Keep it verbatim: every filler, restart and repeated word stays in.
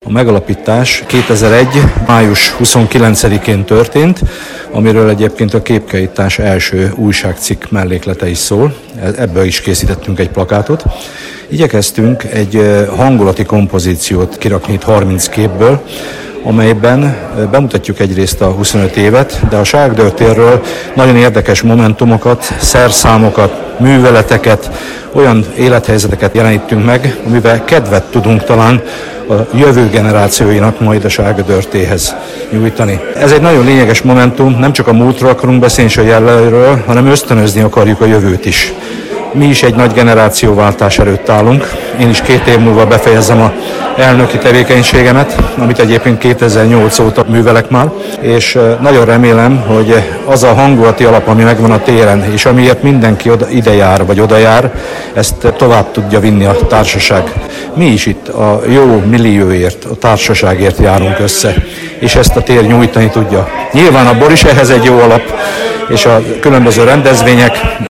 A megalapítás kétezer-egy. május huszonkilencedikén történt, amiről egyébként a Képkiállítás első újságcikk melléklete is szól. Ebből is készítettünk egy plakátot. Igyekeztünk egy hangulati kompozíciót kirakni itt harminc képből, amelyben bemutatjuk egyrészt a huszonöt évet, de a Ságdör térről nagyon érdekes momentumokat, szerszámokat, műveleteket, olyan élethelyzeteket jelenítünk meg, amivel kedvet tudunk talán a jövő generációinak majd a Ságdörtéhez nyújtani. Ez egy nagyon lényeges momentum, nem csak a múltról akarunk beszélni és a jelenről, hanem ösztönözni akarjuk a jövőt is. Mi is egy nagy generációváltás előtt állunk. Én is két év múlva befejezem a elnöki tevékenységemet, amit egyébként kétezer-nyolc óta művelek már, és nagyon remélem, hogy az a hangulati alap, ami megvan a téren, és amiért mindenki oda, ide jár, vagy oda jár, ezt tovább tudja vinni a társaság. Mi is itt a jó millióért, a társaságért járunk össze, és ezt a tér nyújtani tudja. Nyilván a bor is ehhez egy jó alap, és a különböző rendezvények,